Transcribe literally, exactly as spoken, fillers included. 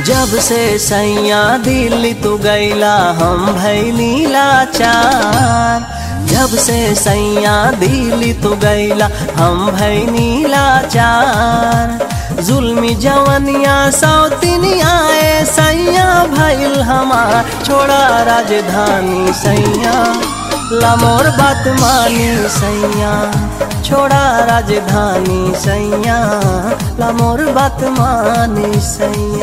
जब से सैया दिल्ली तू गैला हम भैली लाचार। जब से सैया दिल्ली तू गैला हम भैली लाचार। जुल्मी जवनिया सौतिनिया ए सैया भैल हमार। छोड़ा राजधानी सैया लामोर बात मानी सैया। छोड़ा राजधानी सैया लामोर बात मानी सैया।